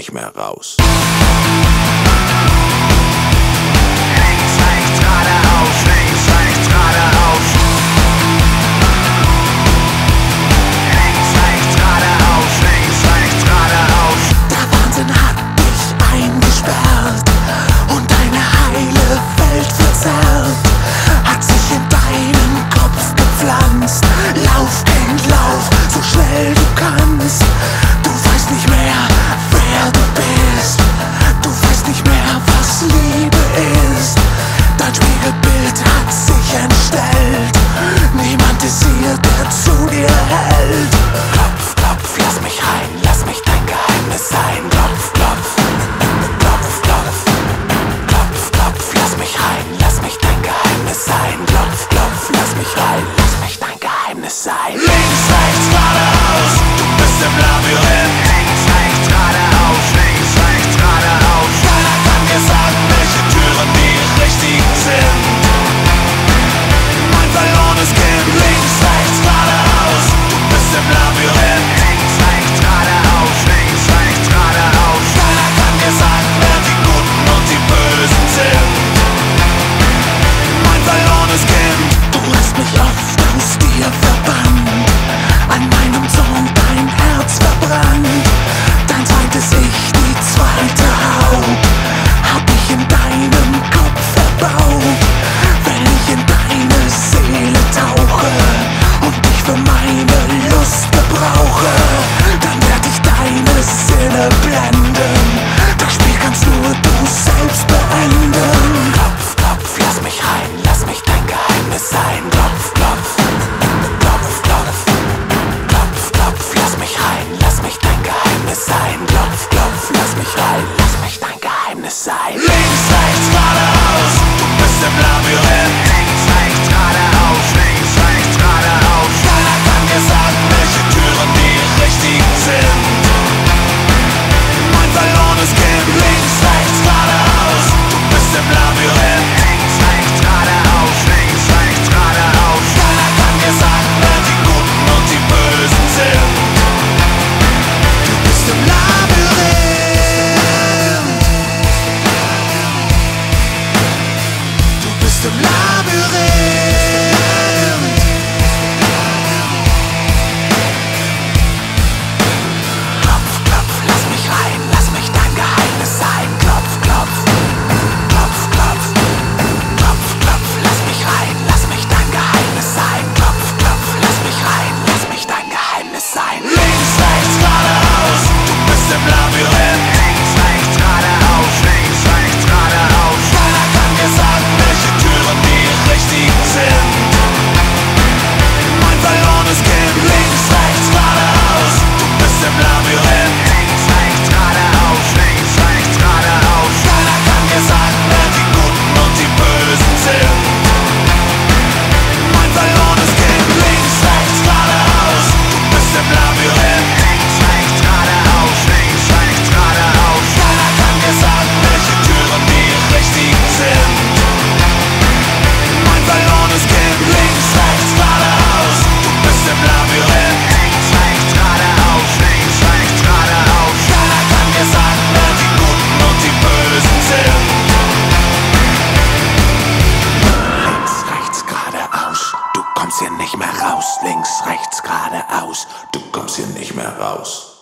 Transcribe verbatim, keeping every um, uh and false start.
nicht mehr raus. Links, rechts, geradeaus, links, rechts, geradeaus. Links, rechts, geradeaus, links, rechts, geradeaus. Der Wahnsinn hat dich eingesperrt und deine heile Welt verzerrt, hat sich in deinen Kopf gepflanzt. Lauf, Kind, lauf, so schnell du kannst. Du weißt nicht mehr, wer du bist. Du weißt nicht mehr, was Liebe ist. Dein Spiegelbild hat sich entstellt. Niemand ist hier, der zu dir hält. Klopf, klopf, lass mich rein, lass mich dein Geheimnis sein. Klopf, klopf, klopf, klopf, klopf, klopf, lass mich rein, lass mich dein Geheimnis sein. Klopf, klopf, lass mich rein, lass mich dein Geheimnis sein. Links, rechts, geradeaus, du bist im Labyrinth. Links, rechts, geradeaus, links, rechts, geradeaus. Keiner kann dir sagen, welche Türen die richtigen sind. Mein verlorenes Kind. Links, rechts, geradeaus, du bist im Labyrinth. Links, rechts, geradeaus, links, rechts, geradeaus. Keiner kann dir sagen, wer die Guten und die Bösen sind. Mein verlorenes Kind. Du hast mich oft aus dir verbannt, an meinem Zorn dein Herz verbrannt. Dein zweites Ich, die zweite Haut, hab ich in deinem Kopf verbaut. Wenn ich in deine Seele tauche und dich für meine Lust gebrauche, dann werd ich deine Sinne blenden. Das Spiel kannst nur du selbst beenden. Klopf, klopf, lass mich rein, lass mich dein Geheimnis sein. Klopf, klopf, klopf, klopf, klopf, klopf, lass mich rein, lass mich dein Geheimnis sein. Klopf, klopf, lass mich rein, lass mich dein Geheimnis sein. Links, rechts, geradeaus, du bist im Labyrinth. Links, rechts, geradeaus, links, rechts, geradeaus. Keiner kann dir sagen, welche Türen die richtigen sind. Mein verlorenes Kind. Links, rechts, geradeaus, du bist im Labyrinth. Links, rechts, geradeaus, links, rechts, geradeaus. Keiner kann dir sagen, wer die Guten und die Bösen sind. Du bist im Labyrinth. Du bist im Labyrinth. Klopf, klopf, lass mich rein, lass mich dein Geheimnis sein. Klopf, klopf, klopf, klopf, klopf, klopf, lass mich rein, lass mich dein Geheimnis sein. Klopf, klopf, lass mich rein, lass mich dein Geheimnis sein. Links, rechts, geradeaus, du bist im Labyrinth. Links, rechts, geradeaus, links, rechts, geradeaus. Keiner kann dir sagen, welche Türen die richtigen sind. Mein verlorenes Kind. Links, rechts, geradeaus, du bist im Labyrinth. Links, rechts, geradeaus, links, rechts, geradeaus. Keiner kann dir sagen, wer die Guten und die Bösen sind. Mein verlorenes Kind. Links, rechts, geradeaus, du bist im Labyrinth. Links, rechts, geradeaus, links, rechts, geradeaus. Keiner kann dir sagen, welche Türen die richtigen sind. Mein verlorenes Kind. Links, rechts, geradeaus, du bist im Labyrinth. Links, rechts, geradeaus, links, rechts, geradeaus. Keiner kann dir sagen, wer die Guten und die Bösen sind. Links, rechts, geradeaus, du kommst hier nicht mehr raus. Links, rechts, geradeaus, Du kommst hier nicht mehr raus.